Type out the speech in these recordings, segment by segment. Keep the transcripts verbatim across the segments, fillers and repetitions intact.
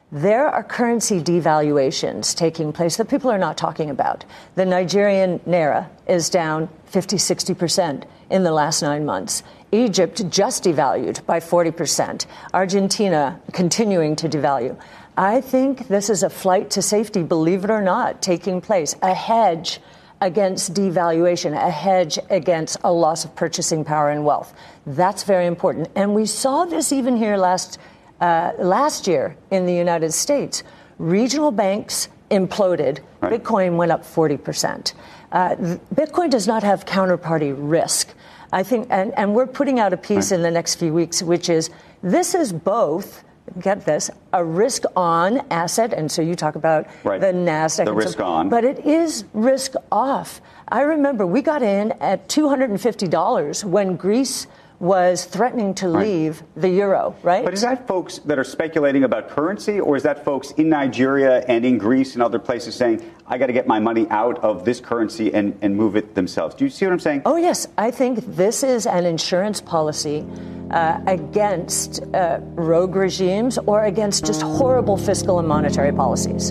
There are currency devaluations taking place that people are not talking about. The Nigerian naira is down fifty, sixty percent in the last nine months. Egypt just devalued by forty percent. Argentina continuing to devalue. I think this is a flight to safety, believe it or not, taking place. A hedge against devaluation, a hedge against a loss of purchasing power and wealth. That's very important. And we saw this even here last uh, last year in the United States. Regional banks imploded. Right. Bitcoin went up forty percent. Uh, Bitcoin does not have counterparty risk. I think, and, and we're putting out a piece right. in the next few weeks, which is this is both, get this, a risk on asset. And so you talk about right. the NASDAQ. The risk so, on. But it is risk off. I remember we got in at two hundred fifty dollars when Greece was threatening to leave right. the euro, right? But is that folks that are speculating about currency, or is that folks in Nigeria and in Greece and other places saying, I got to get my money out of this currency and, and move it themselves? Do you see what I'm saying? Oh, yes. I think this is an insurance policy uh, against uh, rogue regimes or against just horrible fiscal and monetary policies.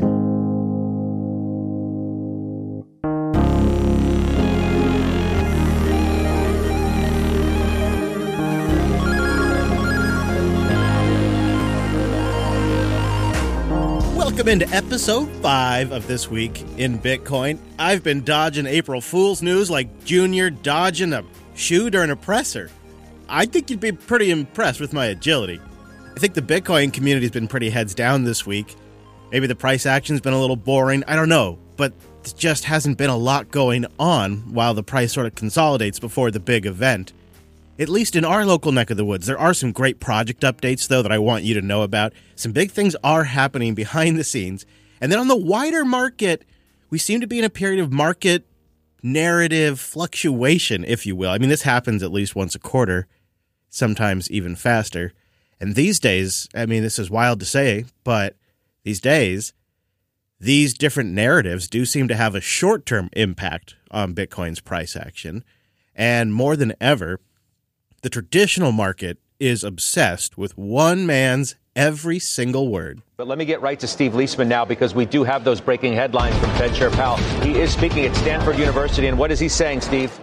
Welcome into episode five of This Week in Bitcoin. I've been dodging April Fool's news like Junior dodging a shoe during a presser. I think you'd be pretty impressed with my agility. I think the Bitcoin community's been pretty heads down this week. Maybe the price action's been a little boring. I don't know, but there just hasn't been a lot going on while the price sort of consolidates before the big event. At least in our local neck of the woods, there are some great project updates, though, that I want you to know about. Some big things are happening behind the scenes. And then on the wider market, we seem to be in a period of market narrative fluctuation, if you will. I mean, this happens at least once a quarter, sometimes even faster. And these days, I mean, this is wild to say, but these days, these different narratives do seem to have a short-term impact on Bitcoin's price action. And more than ever, the traditional market is obsessed with one man's every single word. But let me get right to Steve Liesman now, because we do have those breaking headlines from Fed Chair Powell. He is speaking at Stanford University. And what is he saying, Steve?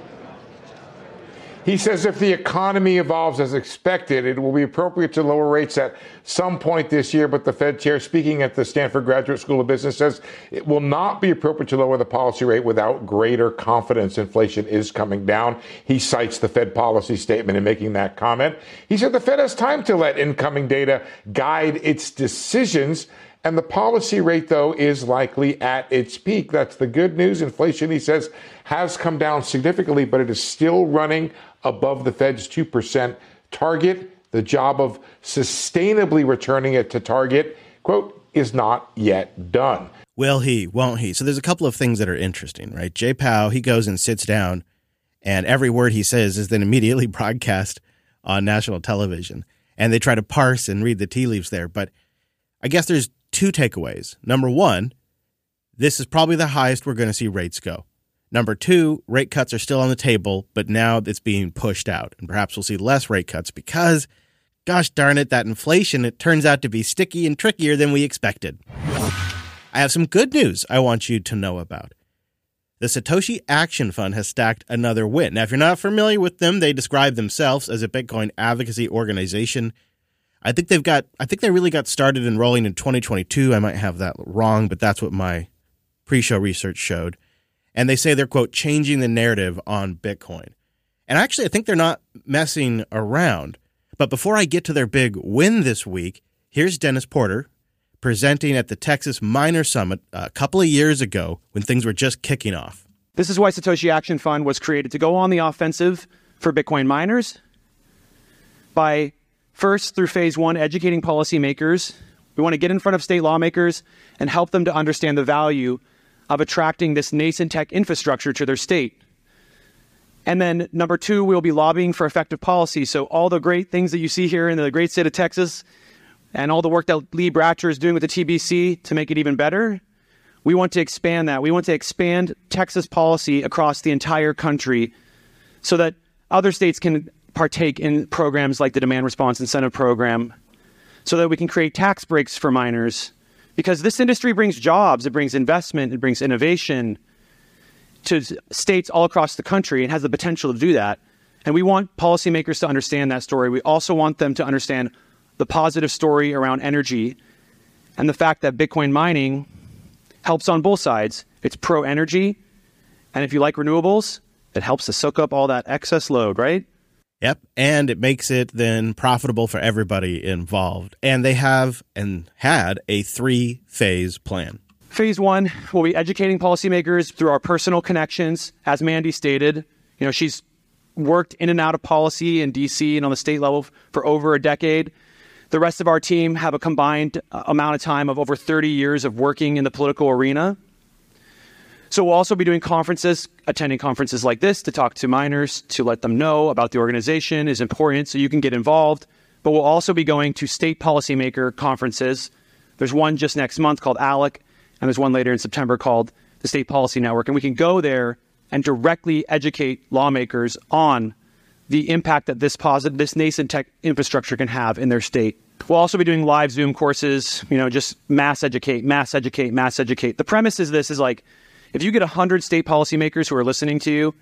He says if the economy evolves as expected, it will be appropriate to lower rates at some point this year. But the Fed chair, speaking at the Stanford Graduate School of Business, says it will not be appropriate to lower the policy rate without greater confidence inflation is coming down. He cites the Fed policy statement in making that comment. He said the Fed has time to let incoming data guide its decisions. And the policy rate, though, is likely at its peak. That's the good news. Inflation, he says, has come down significantly, but it is still running above the Fed's two percent target. The job of sustainably returning it to target, quote, is not yet done. Will he, won't he? So there's a couple of things that are interesting, right? Jay Powell, he goes and sits down, and every word he says is then immediately broadcast on national television. And they try to parse and read the tea leaves there. But I guess there's two takeaways. Number one, this is probably the highest we're going to see rates go. Number two, rate cuts are still on the table, but now it's being pushed out. And perhaps we'll see less rate cuts because, gosh darn it, that inflation, it turns out to be sticky and trickier than we expected. I have some good news I want you to know about. The Satoshi Action Fund has stacked another win. Now, if you're not familiar with them, they describe themselves as a Bitcoin advocacy organization. I think they've got, I think they really got started enrolling in twenty twenty-two. I might have that wrong, but that's what my pre-show research showed. And they say they're, quote, changing the narrative on Bitcoin. And actually, I think they're not messing around. But before I get to their big win this week, here's Dennis Porter presenting at the Texas Miner Summit a couple of years ago when things were just kicking off. This is why Satoshi Action Fund was created, to go on the offensive for Bitcoin miners by, first, through phase one, educating policymakers. We want to get in front of state lawmakers and help them to understand the value of attracting this nascent tech infrastructure to their state. And then number two, we'll be lobbying for effective policy. So all the great things that you see here in the great state of Texas and all the work that Lee Bratcher is doing with the T B C to make it even better, we want to expand that. We want to expand Texas policy across the entire country so that other states can partake in programs like the Demand Response Incentive Program, so that we can create tax breaks for miners, because this industry brings jobs, it brings investment, it brings innovation to states all across the country and has the potential to do that. And we want policymakers to understand that story. We also want them to understand the positive story around energy and the fact that Bitcoin mining helps on both sides. It's pro-energy, and if you like renewables, it helps to soak up all that excess load, right? Yep, and it makes it then profitable for everybody involved. And they have and had a three-phase plan. Phase one, we'll be educating policymakers through our personal connections. As Mandy stated, you know, she's worked in and out of policy in D C and on the state level for over a decade. The rest of our team have a combined amount of time of over thirty years of working in the political arena. So we'll also be doing conferences, attending conferences like this to talk to miners, to let them know about the organization is important so you can get involved. But we'll also be going to state policymaker conferences. There's one just next month called A L E C, and there's one later in September called the State Policy Network. And we can go there and directly educate lawmakers on the impact that this positive, this nascent tech infrastructure can have in their state. We'll also be doing live Zoom courses, you know, just mass educate, mass educate, mass educate. The premise is this is like, if you get one hundred state policymakers who are listening to you,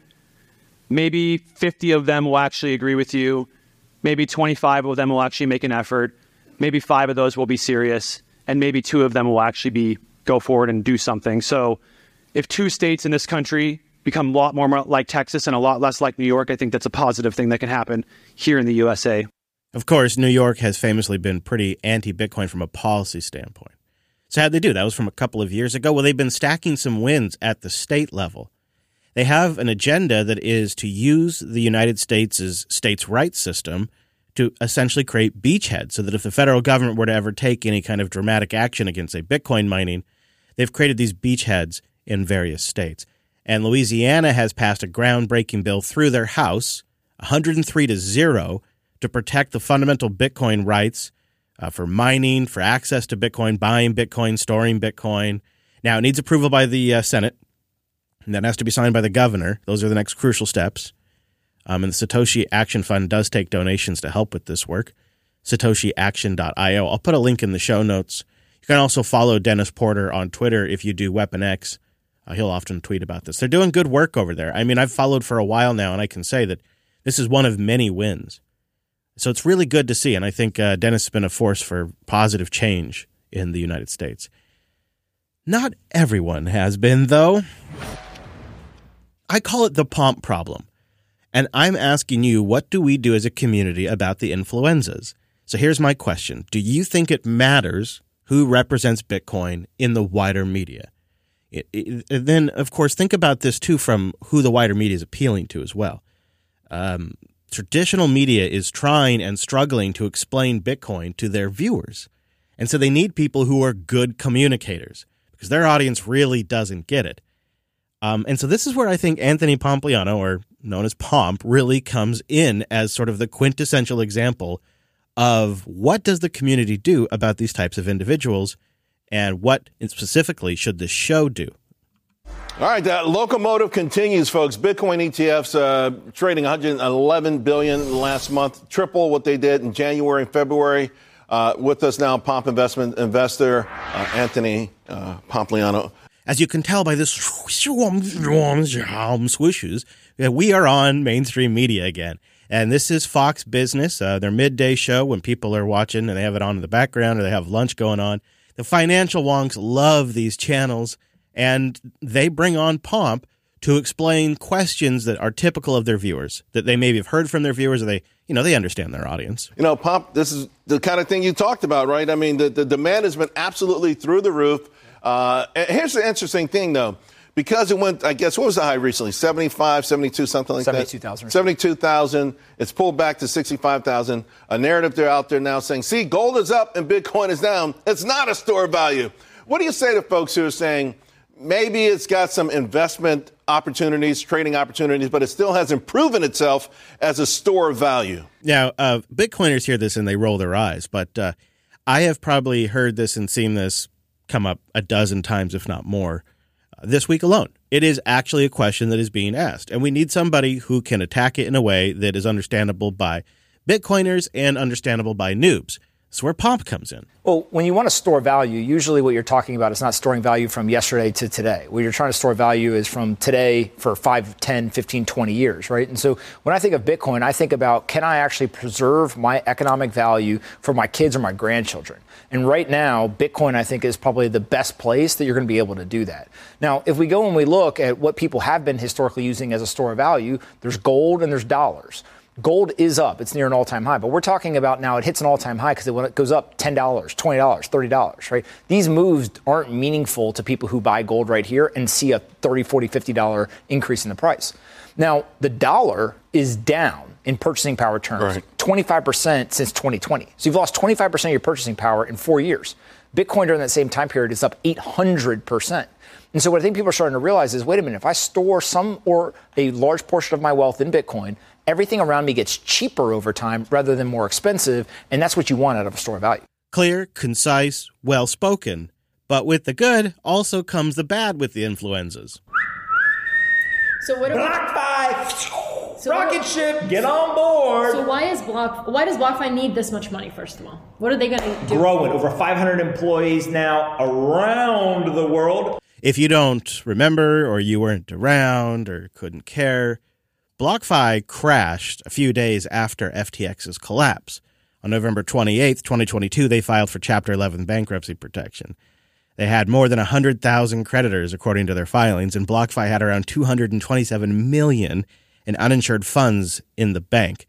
maybe fifty of them will actually agree with you. Maybe twenty-five of them will actually make an effort. Maybe five of those will be serious. And maybe two of them will actually be go forward and do something. So if two states in this country become a lot more like Texas and a lot less like New York, I think that's a positive thing that can happen here in the U S A. Of course, New York has famously been pretty anti-Bitcoin from a policy standpoint. So how'd they do? That was from a couple of years ago. Well, they've been stacking some wins at the state level. They have an agenda that is to use the United States' states' rights system to essentially create beachheads so that if the federal government were to ever take any kind of dramatic action against, say, Bitcoin mining, they've created these beachheads in various states. And Louisiana has passed a groundbreaking bill through their House, one hundred three to zero, to protect the fundamental Bitcoin rights uh, for mining, for access to Bitcoin, buying Bitcoin, storing Bitcoin. Now, it needs approval by the uh, Senate, and that has to be signed by the governor. Those are the next crucial steps. Um, and the Satoshi Action Fund does take donations to help with this work, satoshi action dot io. I'll put a link in the show notes. You can also follow Dennis Porter on Twitter if you do Weapon X. Uh, he'll often tweet about this. They're doing good work over there. I mean, I've followed for a while now, and I can say that this is one of many wins. So it's really good to see, and I think uh, Dennis has been a force for positive change in the United States. Not everyone has been, though. I call it the pomp problem. And I'm asking you, what do we do as a community about the influenzas? So here's my question. Do you think it matters who represents Bitcoin in the wider media? It, it, then, of course, think about this, too, from who the wider media is appealing to as well. Um, traditional media is trying and struggling to explain Bitcoin to their viewers. And so they need people who are good communicators because their audience really doesn't get it. Um, and so this is where I think Anthony Pompliano, or known as Pomp, really comes in as sort of the quintessential example of what does the community do about these types of individuals, and what specifically should the show do? All right, that locomotive continues, folks. Bitcoin E T Fs uh, trading one hundred eleven billion dollars last month, triple what they did in January and February. Uh, with us now, Pomp investment investor uh, Anthony uh, Pompliano. As you can tell by this swooshes, we are on mainstream media again. And this is Fox Business, uh, their midday show when people are watching and they have it on in the background or they have lunch going on. The financial wonks love these channels, and they bring on Pomp to explain questions that are typical of their viewers, that they maybe have heard from their viewers, or they, you know, they understand their audience. You know, Pomp, this is the kind of thing you talked about, right? I mean, the, the demand has been absolutely through the roof. Uh, here's the interesting thing, though. Because it went, I guess, what was the high recently? seventy-five, seventy-two, something like seventy-two thousand. that? seventy-two thousand. It's pulled back to sixty-five thousand. A narrative they're out there now saying, see, gold is up and Bitcoin is down. It's not a store of value. What do you say to folks who are saying maybe it's got some investment opportunities, trading opportunities, but it still hasn't proven itself as a store of value? Now, uh, Bitcoiners hear this and they roll their eyes, but uh, I have probably heard this and seen this come up a dozen times, if not more, uh, this week alone. It is actually a question that is being asked, and we need somebody who can attack it in a way that is understandable by Bitcoiners and understandable by noobs. That's where Pomp comes in. Well, when you want to store value, usually what you're talking about is not storing value from yesterday to today. What you're trying to store value is from today for five, ten, fifteen, twenty years, right? And so when I think of Bitcoin, I think about, can I actually preserve my economic value for my kids or my grandchildren? And right now, Bitcoin, I think, is probably the best place that you're going to be able to do that. Now, if we go and we look at what people have been historically using as a store of value, there's gold and there's dollars. Gold is up. It's near an all-time high. But we're talking about now it hits an all-time high because when it goes up ten dollars, twenty dollars, thirty dollars, right? These moves aren't meaningful to people who buy gold right here and see a thirty, forty, fifty dollars increase in the price. Now, the dollar is down in purchasing power terms, right. twenty-five percent since twenty twenty. So you've lost twenty-five percent of your purchasing power in four years. Bitcoin during that same time period is up eight hundred percent. And so what I think people are starting to realize is, wait a minute, if I store some or a large portion of my wealth in Bitcoin, everything around me gets cheaper over time rather than more expensive, and that's what you want out of a store of value. Clear, concise, well-spoken. But with the good also comes the bad with the influenzas. So what about BlockFi? So Rocket what, ship, get on board. So why is Block? Why does BlockFi need this much money? First of all, what are they going to do? Growing over five hundred employees now around the world. If you don't remember, or you weren't around, or couldn't care, BlockFi crashed a few days after F T X's collapse. On November twenty-eighth, twenty twenty-two, they filed for Chapter eleven bankruptcy protection. They had more than one hundred thousand creditors, according to their filings, and BlockFi had around two hundred twenty-seven million dollars in uninsured funds in the bank.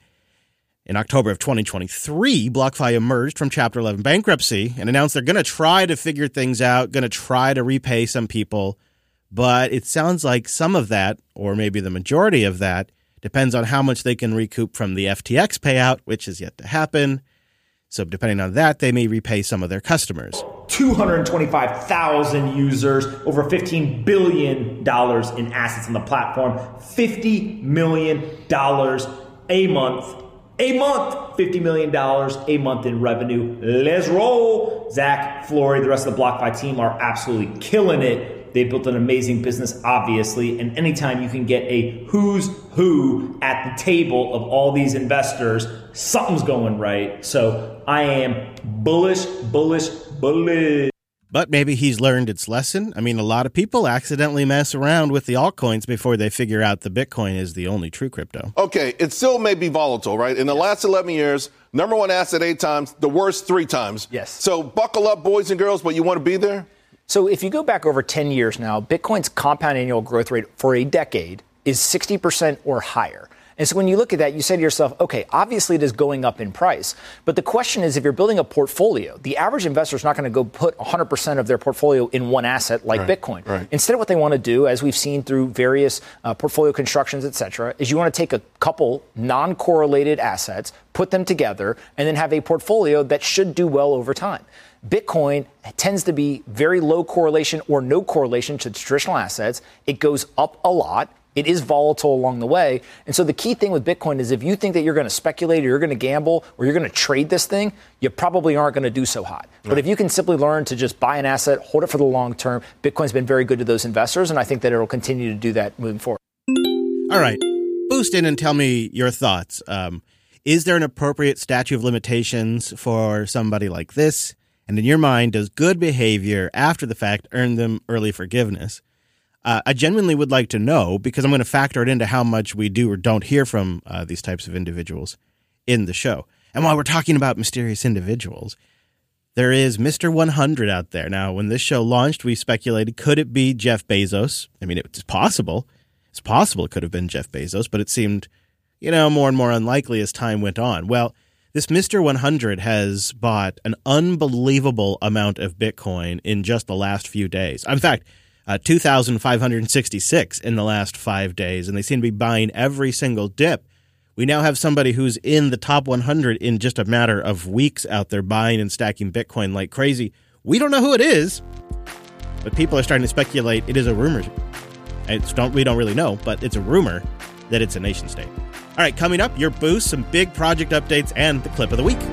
In October of twenty twenty-three, BlockFi emerged from Chapter eleven bankruptcy and announced they're going to try to figure things out, going to try to repay some people. But it sounds like some of that, or maybe the majority of that, depends on how much they can recoup from the F T X payout, which is yet to happen. So depending on that, they may repay some of their customers. two hundred twenty-five thousand users, over fifteen billion dollars in assets on the platform, fifty million dollars a month. A month, fifty million dollars a month in revenue. Let's roll. Zach, Flory, the rest of the BlockFi team are absolutely killing it. They built an amazing business, obviously, and anytime you can get a who's who at the table of all these investors, something's going right. So I am bullish, bullish, bullish. But maybe he's learned its lesson. I mean, a lot of people accidentally mess around with the altcoins before they figure out the Bitcoin is the only true crypto. Okay, it still may be volatile, right? In the yes. last eleven years, number one asset eight times, the worst three times. Yes. So buckle up, boys and girls, but you want to be there? So if you go back over ten years now, Bitcoin's compound annual growth rate for a decade is sixty percent or higher. And so when you look at that, you say to yourself, okay, obviously it is going up in price. But the question is, if you're building a portfolio, the average investor is not going to go put one hundred percent of their portfolio in one asset like right, Bitcoin. Right. Instead, what they want to do, as we've seen through various uh, portfolio constructions, et cetera, is you want to take a couple non-correlated assets, put them together, and then have a portfolio that should do well over time. Bitcoin tends to be very low correlation or no correlation to traditional assets. It goes up a lot. It is volatile along the way. And so the key thing with Bitcoin is if you think that you're going to speculate or you're going to gamble or you're going to trade this thing, you probably aren't going to do so hot. Right. But if you can simply learn to just buy an asset, hold it for the long term, Bitcoin's been very good to those investors, and I think that it'll continue to do that moving forward. All right. Boost in and tell me your thoughts. Um, is there an appropriate statute of limitations for somebody like this? And in your mind, does good behavior after the fact earn them early forgiveness? Uh, I genuinely would like to know, because I'm going to factor it into how much we do or don't hear from uh, these types of individuals in the show. And while we're talking about mysterious individuals, there is Mister one hundred out there. Now, when this show launched, we speculated, could it be Jeff Bezos? I mean, it's possible. It's possible it could have been Jeff Bezos, but it seemed, you know, more and more unlikely as time went on. Well, this Mister one hundred has bought an unbelievable amount of Bitcoin in just the last few days. In fact, Uh, two thousand five hundred sixty-six in the last five days, and they seem to be buying every single dip. We now have somebody who's in the top one hundred in just a matter of weeks out there buying and stacking Bitcoin like crazy. We don't know who it is, but people are starting to speculate it is a rumor. It's don't, we don't really know, but it's a rumor that it's a nation state. All right, coming up, your boost, some big project updates, and the clip of the week.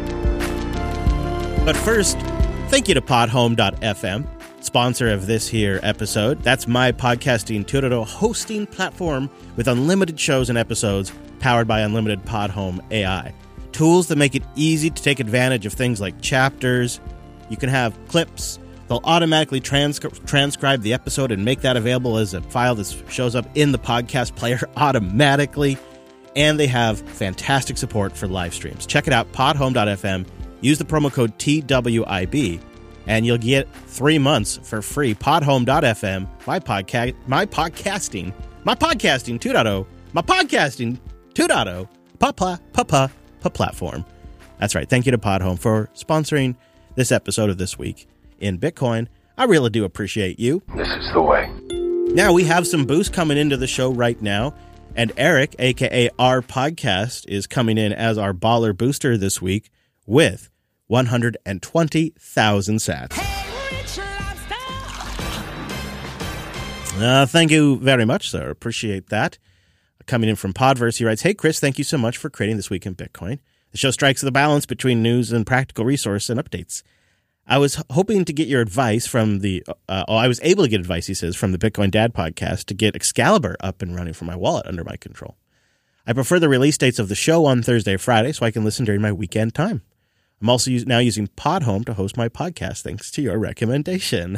But first, thank you to podhome dot f m. Sponsor of this here episode. That's my podcasting tutor hosting platform with unlimited shows and episodes powered by unlimited Podhome A I. tools that make it easy to take advantage of things like chapters. You can have clips. They'll automatically transcri- transcribe the episode and make that available as a file that shows up in the podcast player automatically. And they have fantastic support for live streams. Check it out, podhome dot f m. Use the promo code T W I B, and you'll get three months for free. podhome dot f m. My podcast, my podcasting, my podcasting two point oh, my podcasting two point oh, papa, papa, pa platform. That's right. Thank you to Podhome for sponsoring this episode of This Week in Bitcoin. I really do appreciate you. This is the way. Now we have some boost coming into the show right now, and Eric, aka our podcast, is coming in as our baller booster this week with one hundred twenty thousand sats. Uh, thank you very much, sir. Appreciate that. Coming in from Podverse, he writes, "Hey, Chris, thank you so much for creating This Week in Bitcoin. The show strikes the balance between news and practical resource and updates. I was hoping to get your advice from the, uh, oh, I was able to get advice, he says, from the Bitcoin Dad podcast to get Excalibur up and running for my wallet under my control. I prefer the release dates of the show on Thursday or Friday so I can listen during my weekend time. I'm also use, now using Podhome to host my podcast thanks to your recommendation."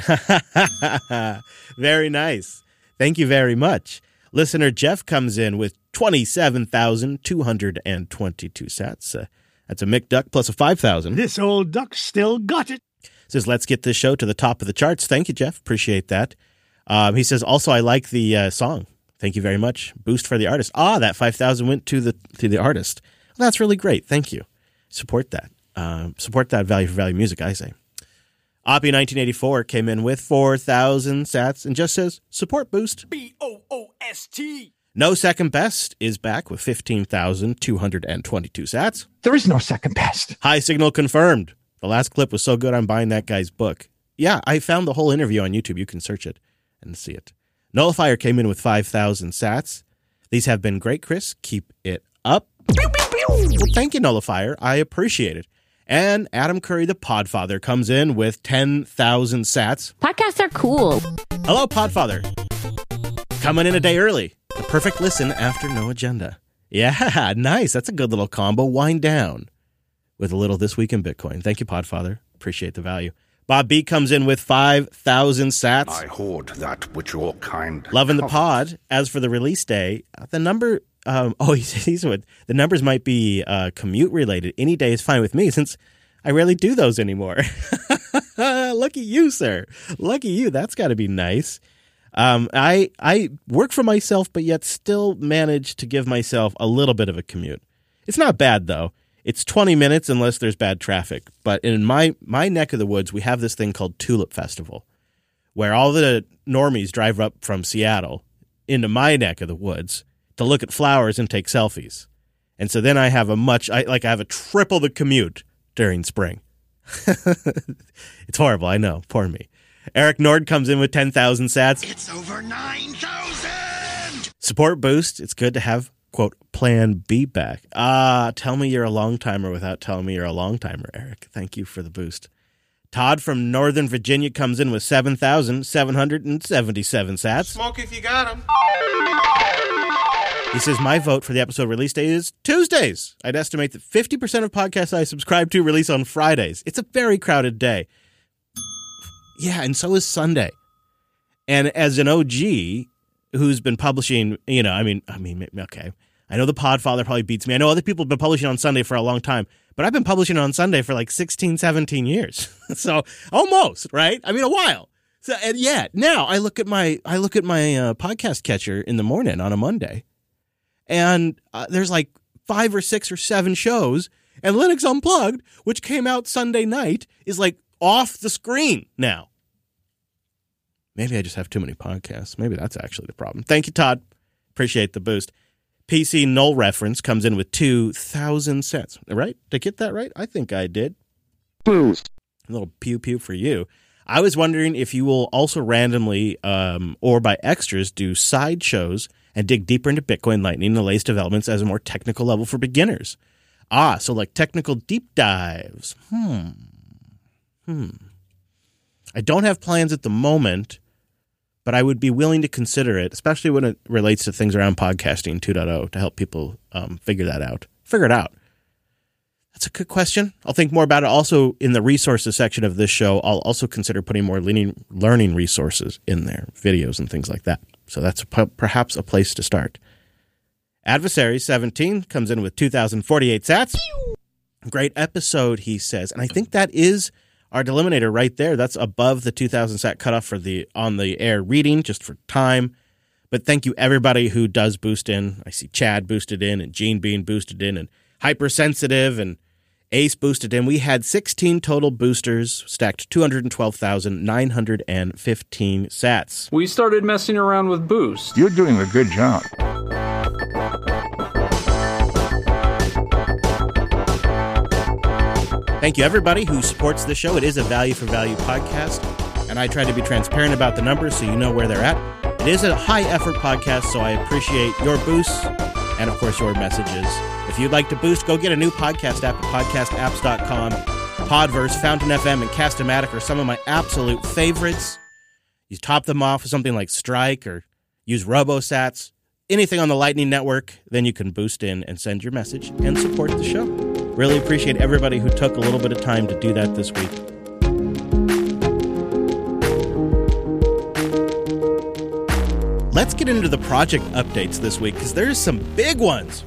Very nice. Thank you very much. Listener Jeff comes in with twenty-seven thousand two hundred twenty-two sats. Uh, that's a McDuck plus a five thousand. This old duck still got it. Says, let's get this show to the top of the charts. Thank you, Jeff. Appreciate that. Um, he says, also, I like the uh, song. Thank you very much. Boost for the artist. Ah, that five thousand went to the to the artist. Well, that's really great. Thank you. Support that. Uh, support that value for value music, I say. Oppie nineteen eighty-four came in with four thousand sats and just says, support Boost. B O O S T. No Second Best is back with fifteen thousand two hundred twenty-two sats. There is no second best. High Signal confirmed. The last clip was so good, I'm buying that guy's book. Yeah, I found the whole interview on YouTube. You can search it and see it. Nullifier came in with five thousand sats. These have been great, Chris. Keep it up. Pew, pew, pew. Well, thank you, Nullifier. I appreciate it. And Adam Curry, the Podfather, comes in with ten thousand sats. Podcasts are cool. Hello, Podfather. Coming in a day early. The perfect listen after no agenda. Yeah, nice. That's a good little combo. Wind down with a little This Week in Bitcoin. Thank you, Podfather. Appreciate the value. Bob B comes in with five thousand sats. I hoard that which your kind. Loving the pod. As for the release day, the number... Um, oh, he's, he's with, the numbers might be uh, commute related. Any day is fine with me since I rarely do those anymore. Lucky you, sir. Lucky you. That's got to be nice. Um, I I work for myself, but yet still manage to give myself a little bit of a commute. It's not bad, though. It's twenty minutes unless there's bad traffic. But in my, my neck of the woods, we have this thing called Tulip Festival, where all the normies drive up from Seattle into my neck of the woods to look at flowers and take selfies. And so then I have a much, I like I have a triple the commute during spring. It's horrible, I know. Poor me. Eric Nord comes in with ten thousand sats. It's over nine thousand! Support Boost. It's good to have, quote, Plan B back. Ah, tell me you're a long timer without telling me you're a long timer, Eric. Thank you for the boost. Todd from Northern Virginia comes in with seven thousand seven hundred seventy-seven sats. Smoke if you got them. He says, my vote for the episode release day is Tuesdays. I'd estimate that fifty percent of podcasts I subscribe to release on Fridays. It's a very crowded day. Yeah, and so is Sunday. And as an O G who's been publishing, you know, I mean, I mean, okay, I know the Podfather probably beats me. I know other people have been publishing on Sunday for a long time, but I've been publishing on Sunday for like sixteen, seventeen years. So almost, right? I mean, a while. So, and yeah, now I look at my, I look at my uh, podcast catcher in the morning on a Monday. And uh, there's like five or six or seven shows. And Linux Unplugged, which came out Sunday night, is like off the screen now. Maybe I just have too many podcasts. Maybe that's actually the problem. Thank you, Todd. Appreciate the boost. P C Null Reference comes in with two thousand cents. Right? Did I get that right? I think I did. Boost. A little pew-pew for you. I was wondering if you will also randomly um, or by extras do side shows and dig deeper into Bitcoin Lightning and the latest developments as a more technical level for beginners. Ah, so like technical deep dives. Hmm. Hmm. I don't have plans at the moment, but I would be willing to consider it, especially when it relates to things around podcasting two point oh to help people um, figure that out. Figure it out. That's a good question. I'll think more about it. Also, in the resources section of this show, I'll also consider putting more learning, learning resources in there, videos and things like that. So that's p- perhaps a place to start. Adversary seventeen comes in with two thousand forty-eight sats. Great episode, he says. And I think that is our delimiter right there. That's above the two thousand sat cutoff for the on the air reading, just for time. But thank you, everybody who does boost in. I see Chad boosted in and Gene Bean boosted in and Hypersensitive and Ace boosted in. We had sixteen total boosters, stacked two hundred twelve thousand nine hundred fifteen sats. We started messing around with Boost. You're doing a good job. Thank you, everybody who supports the show. It is a value for value podcast, and I try to be transparent about the numbers so you know where they're at. It is a high-effort podcast, so I appreciate your boosts and, of course, your messages. If you'd like to boost, go get a new podcast app at podcast apps dot com. Podverse, Fountain F M, and Cast-O-Matic are some of my absolute favorites. You top them off with something like Strike or use RoboSats, anything on the Lightning Network, then you can boost in and send your message and support the show. Really appreciate everybody who took a little bit of time to do that this week. Let's get into the project updates this week, because there's some big ones.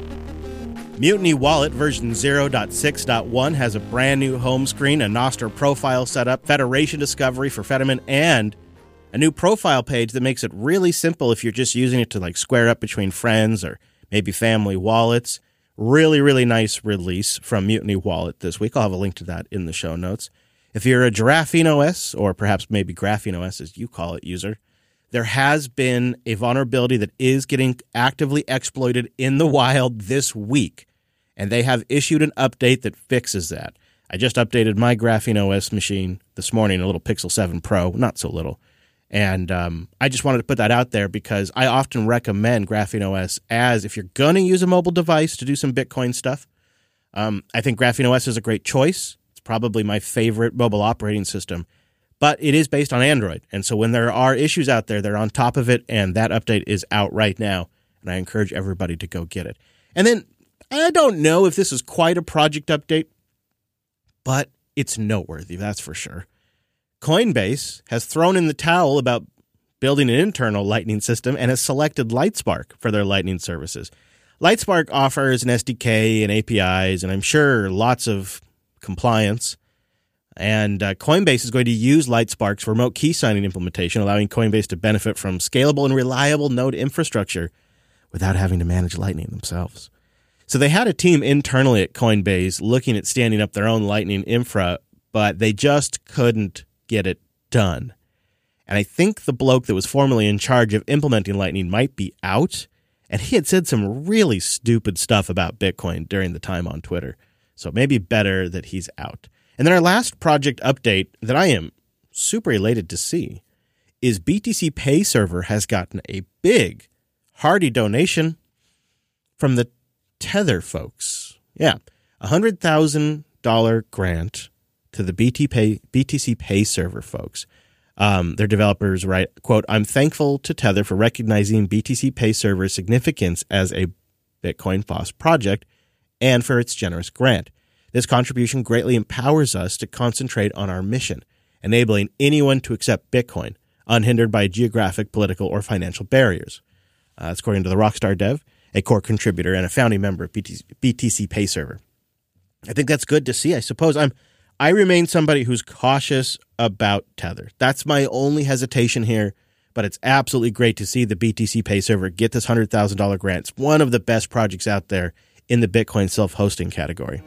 Mutiny Wallet version zero point six point one has a brand new home screen, a Nostr profile setup, Federation discovery for Fedimint, and a new profile page that makes it really simple if you're just using it to like square up between friends or maybe family wallets. Really, really nice release from Mutiny Wallet this week. I'll have a link to that in the show notes. If you're a Giraffine O S, or perhaps maybe Graphene O S as you call it, user, there has been a vulnerability that is getting actively exploited in the wild this week, and they have issued an update that fixes that. I just updated my Graphene O S machine this morning, a little Pixel seven Pro, not so little, and um, I just wanted to put that out there because I often recommend Graphene O S as if you're going to use a mobile device to do some Bitcoin stuff. Um, I think Graphene O S is a great choice. It's probably my favorite mobile operating system. But it is based on Android, and so when there are issues out there, they're on top of it, and that update is out right now, and I encourage everybody to go get it. And then, I don't know if this is quite a project update, but it's noteworthy, that's for sure. Coinbase has thrown in the towel about building an internal Lightning system and has selected Lightspark for their Lightning services. Lightspark offers an S D K and A P Is, and I'm sure lots of compliance. And uh, Coinbase is going to use Lightspark's remote key signing implementation, allowing Coinbase to benefit from scalable and reliable node infrastructure without having to manage Lightning themselves. So they had a team internally at Coinbase looking at standing up their own Lightning infra, but they just couldn't get it done. And I think the bloke that was formerly in charge of implementing Lightning might be out, and he had said some really stupid stuff about Bitcoin during the time on Twitter. So maybe better that he's out. And then our last project update that I am super elated to see is B T C Pay Server has gotten a big, hearty donation from the Tether folks. Yeah, a one hundred thousand dollars grant to the B T Pay, B T C Pay Server folks. Um, their developers write, quote, "I'm thankful to Tether for recognizing B T C Pay Server's significance as a Bitcoin F O S project and for its generous grant. This contribution greatly empowers us to concentrate on our mission, enabling anyone to accept Bitcoin, unhindered by geographic, political, or financial barriers." Uh, that's according to the Rockstar dev, a core contributor and a founding member of B T C Pay Server. I think that's good to see. I suppose I'm, I remain somebody who's cautious about Tether. That's my only hesitation here, but it's absolutely great to see the B T C Pay Server get this one hundred thousand dollars grant. It's one of the best projects out there in the Bitcoin self-hosting category.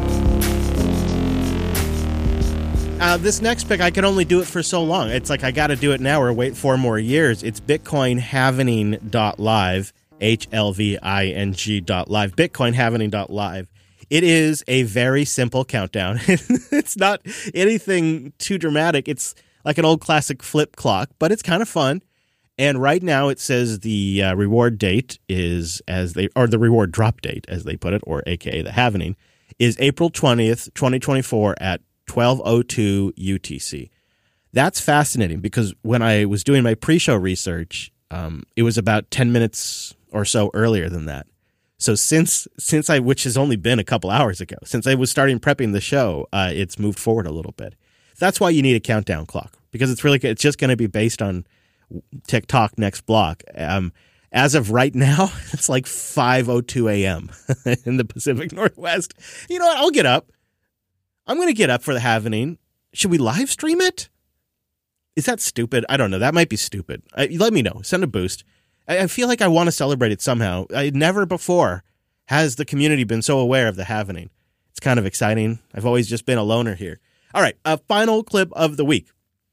Uh, this next pick, I can only do it for so long. It's like I got to do it now or wait four more years. It's Bitcoin Halvening dot live, H L V I N G dot live, Bitcoin Halvening dot live. It is a very simple countdown. It's not anything too dramatic. It's like an old classic flip clock, but it's kind of fun. And right now it says the uh, reward date is, as they, or the reward drop date, as they put it, or A K A the halvening, is April twentieth, twenty twenty-four at twelve oh two U T C. That's fascinating because when I was doing my pre-show research, um, it was about ten minutes or so earlier than that. So since since I, which has only been a couple hours ago, since I was starting prepping the show, uh, it's moved forward a little bit. That's why you need a countdown clock, because it's really it's just going to be based on TikTok next block. Um, as of right now, it's like five oh two a.m. in the Pacific Northwest. You know what? I'll get up. I'm going to get up for the halvening. Should we live stream it? Is that stupid? I don't know. That might be stupid. Uh, let me know. Send a boost. I feel like I want to celebrate it somehow. I never before has the community been so aware of the halvening. It's kind of exciting. I've always just been a loner here. All right, a final clip of the week.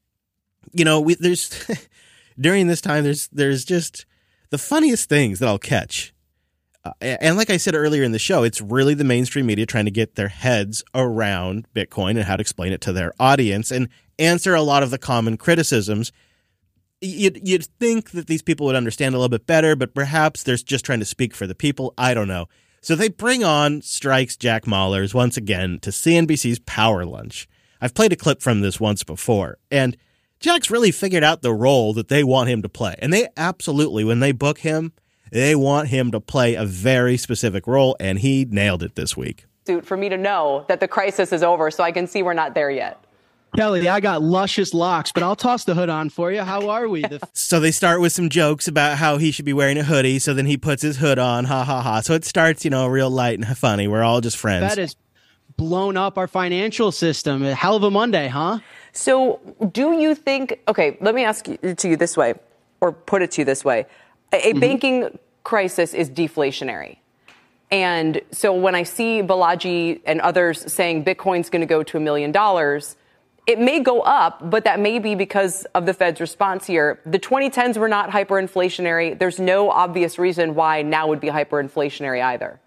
You know, we, there's during this time, there's there's just the funniest things that I'll catch. Uh, and like I said earlier in the show, it's really the mainstream media trying to get their heads around Bitcoin and how to explain it to their audience and answer a lot of the common criticisms. You'd, you'd think that these people would understand a little bit better, but perhaps they're just trying to speak for the people. I don't know. So they bring on Strike's Jack Mallers once again to C N B C's Power Lunch. I've played a clip from this once before, and Jack's really figured out the role that they want him to play. And they absolutely, when they book him, they want him to play a very specific role, and he nailed it this week. For me to know that the crisis is over so I can see we're not there yet. Kelly, I got luscious locks, but I'll toss the hood on for you. How are we? The- so they start with some jokes about how he should be wearing a hoodie, so then he puts his hood on, ha, ha, ha. So it starts, you know, real light and funny. We're all just friends. That has blown up our financial system. A hell of a Monday, huh? So do you think, okay, let me ask it to you this way, or put it to you this way. A mm-hmm. banking crisis is deflationary. And so when I see Balaji and others saying Bitcoin's going to go to a million dollars, it may go up, but that may be because of the Fed's response here. The twenty tens were not hyperinflationary. There's no obvious reason why now would be hyperinflationary either.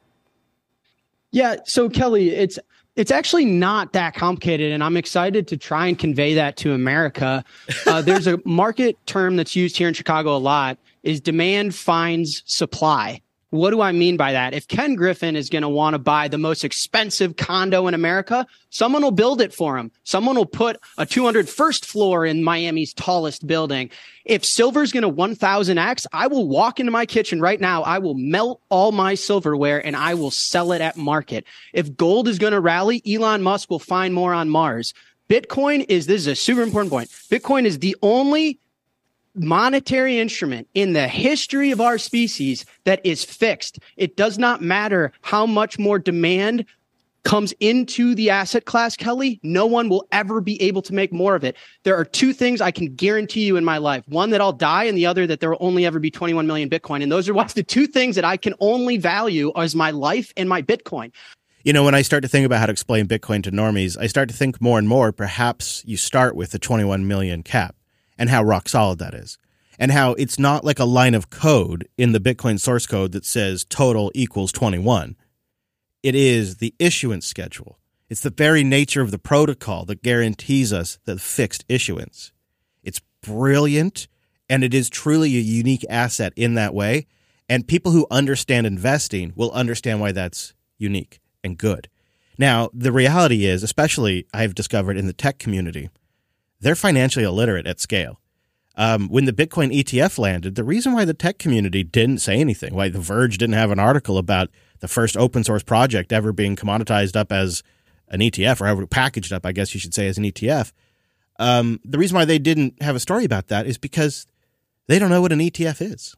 Yeah, so Kelly, it's it's actually not that complicated, and I'm excited to try and convey that to America. Uh, there's a market term that's used here in Chicago a lot, is demand finds supply. What do I mean by that? If Ken Griffin is going to want to buy the most expensive condo in America, someone will build it for him. Someone will put a two hundred first floor in Miami's tallest building. If silver's going to one thousand X, I will walk into my kitchen right now. I will melt all my silverware and I will sell it at market. If gold is going to rally, Elon Musk will find more on Mars. Bitcoin is, this is a super important point. Bitcoin is the only monetary instrument in the history of our species that is fixed. It does not matter how much more demand comes into the asset class, Kelly. No one will ever be able to make more of it. There are two things I can guarantee you in my life. One, that I'll die, and the other, that there will only ever be twenty-one million Bitcoin. And those are what's the two things that I can only value as my life and my Bitcoin. You know, when I start to think about how to explain Bitcoin to normies, I start to think more and more, perhaps you start with the twenty-one million cap. And how rock solid that is. And how it's not like a line of code in the Bitcoin source code that says total equals twenty-one. It is the issuance schedule. It's the very nature of the protocol that guarantees us the fixed issuance. It's brilliant, and it is truly a unique asset in that way. And people who understand investing will understand why that's unique and good. Now, the reality is, especially I've discovered in the tech community, they're financially illiterate at scale. Um, when the Bitcoin E T F landed, the reason why the tech community didn't say anything, why The Verge didn't have an article about the first open source project ever being commoditized up as an E T F, or ever packaged up, I guess you should say, as an E T F. Um, the reason why they didn't have a story about that is because they don't know what an E T F is.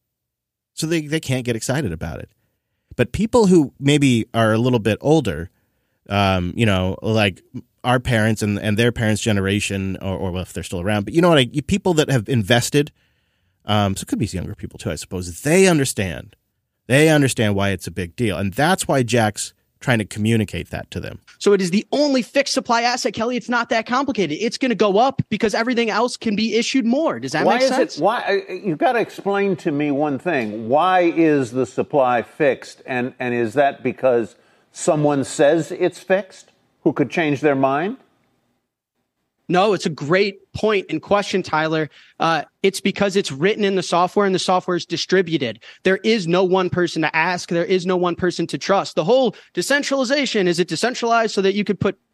So they, they can't get excited about it. But people who maybe are a little bit older, um, you know, like our parents and, and their parents' generation, or, or well, if they're still around, but you know what, I, people that have invested, um, so it could be younger people too, I suppose, they understand. They understand why it's a big deal. And that's why Jack's trying to communicate that to them. So it is the only fixed supply asset, Kelly. It's not that complicated. It's going to go up because everything else can be issued more. Does that why make is sense? It, why you've got to explain to me one thing. Why is the supply fixed? And, and is that because someone says it's fixed who could change their mind? No, it's a great point and question, Tyler. Uh, it's because it's written in the software and the software is distributed. There is no one person to ask. There is no one person to trust. The whole decentralization, is it decentralized so that you could put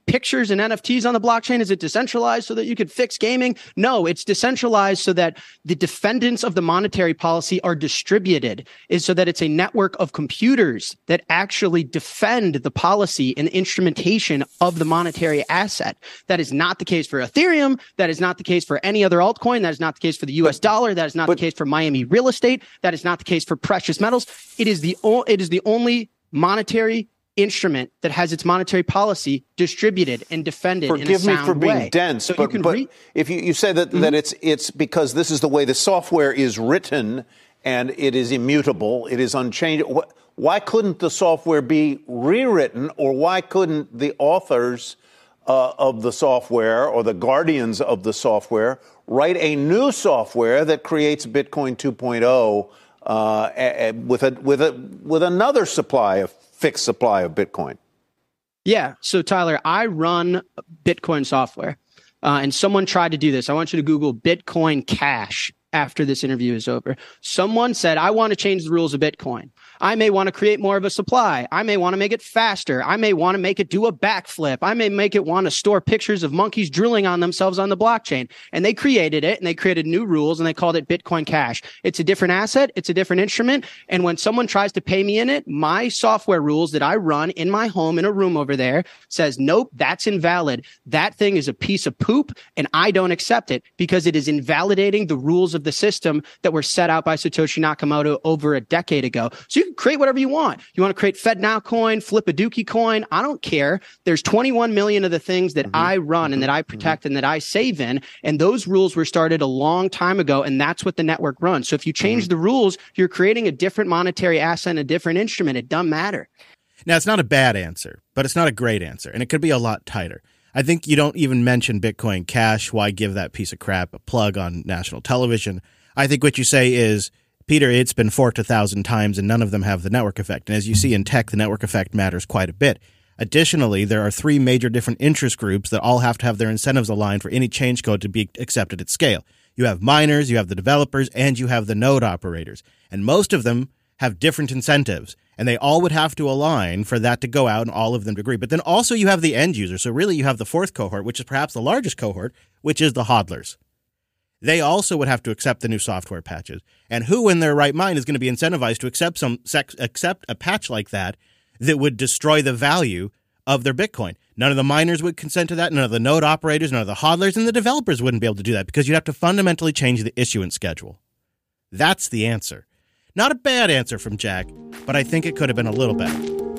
pictures and N F Ts on the blockchain? Is it decentralized so that you could fix gaming? No, it's decentralized so that the defendants of the monetary policy are distributed, is so that it's a network of computers that actually defend the policy and the instrumentation of the monetary asset. That is not the case for Ethereum. That is not the case for any other altcoin. That is not the case for the U S dollar. That is not the case for Miami real estate. That is not the case for precious metals. It is the o- it is the only monetary instrument that has its monetary policy distributed and defended Forgive in a sound me for being way. dense, so but, you but re- if you, you say that, mm-hmm. that it's it's because this is the way the software is written and it is immutable, it is unchangeable. Why couldn't the software be rewritten, or why couldn't the authors uh, of the software or the guardians of the software write a new software that creates Bitcoin two point oh uh, a, a, with a with a with another supply of fixed supply of Bitcoin? Yeah. So, Tyler, I run Bitcoin software, uh, and someone tried to do this. I want you to Google Bitcoin Cash after this interview is over. Someone said, I want to change the rules of Bitcoin. I may want to create more of a supply. I may want to make it faster. I may want to make it do a backflip. I may make it want to store pictures of monkeys drilling on themselves on the blockchain. And they created it, and they created new rules, and they called it Bitcoin Cash. It's a different asset. It's a different instrument. And when someone tries to pay me in it, my software rules that I run in my home in a room over there says, nope, that's invalid. That thing is a piece of poop, and I don't accept it because it is invalidating the rules of the system that were set out by Satoshi Nakamoto over a decade ago. So you can create whatever you want. You want to create FedNow coin, flip a Dookie coin. I don't care. There's twenty-one million of the things that mm-hmm. I run mm-hmm. and that I protect mm-hmm. and that I save in. And those rules were started a long time ago. And that's what the network runs. So if you change mm-hmm. the rules, you're creating a different monetary asset and a different instrument. It doesn't matter. Now, it's not a bad answer, but it's not a great answer. And it could be a lot tighter. I think you don't even mention Bitcoin Cash. Why give that piece of crap a plug on national television? I think what you say is, Peter, it's been forked a thousand times and none of them have the network effect. And as you see in tech, the network effect matters quite a bit. Additionally, there are three major different interest groups that all have to have their incentives aligned for any change code to be accepted at scale. You have miners, you have the developers, and you have the node operators. And most of them have different incentives. And they all would have to align for that to go out and all of them to agree. But then also you have the end user. So really you have the fourth cohort, which is perhaps the largest cohort, which is the hodlers. They also would have to accept the new software patches. And who in their right mind is going to be incentivized to accept some accept a patch like that that would destroy the value of their Bitcoin? None of the miners would consent to that. None of the node operators, none of the hodlers, and the developers wouldn't be able to do that because you'd have to fundamentally change the issuance schedule. That's the answer. Not a bad answer from Jack, but I think it could have been a little better.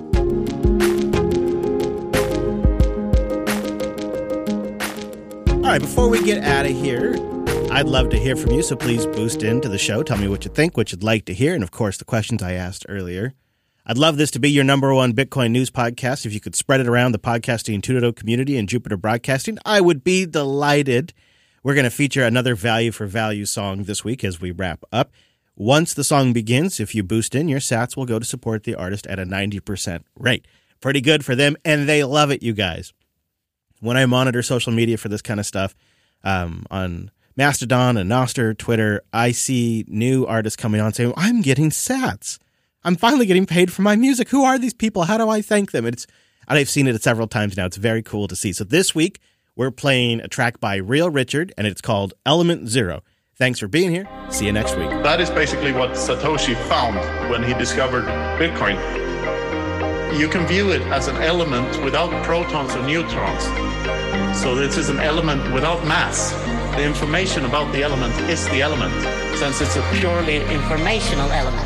All right, before we get out of here, I'd love to hear from you, so please boost into the show. Tell me what you think, what you'd like to hear, and of course, the questions I asked earlier. I'd love this to be your number one Bitcoin news podcast. If you could spread it around the podcasting two point oh community and Jupiter Broadcasting, I would be delighted. We're going to feature another value for value song this week as we wrap up. Once the song begins, if you boost in, your sats will go to support the artist at a ninety percent rate. Pretty good for them, and they love it, you guys. When I monitor social media for this kind of stuff, um, on Mastodon and Nostr, Twitter, I see new artists coming on saying, I'm getting sats. I'm finally getting paid for my music. Who are these people? How do I thank them? It's, and I've seen it several times now. It's very cool to see. So this week, we're playing a track by Real Richard, and it's called Element Zero. Thanks for being here. See you next week. That is basically what Satoshi found when he discovered Bitcoin. You can view it as an element without protons or neutrons. So this is an element without mass. The information about the element is the element, since it's a purely informational element.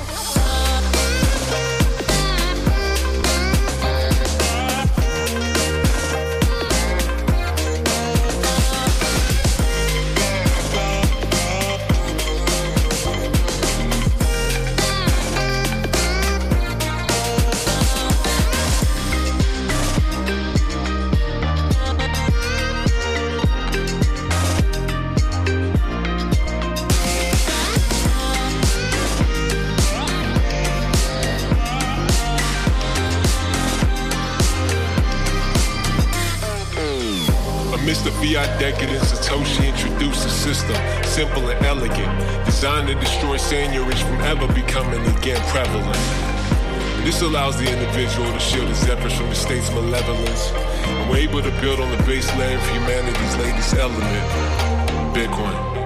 Decadent Satoshi introduced a system, simple and elegant, designed to destroy seigniorage from ever becoming again prevalent. This allows the individual to shield his efforts from the state's malevolence And we're able to build on the base layer of humanity's latest element, Bitcoin.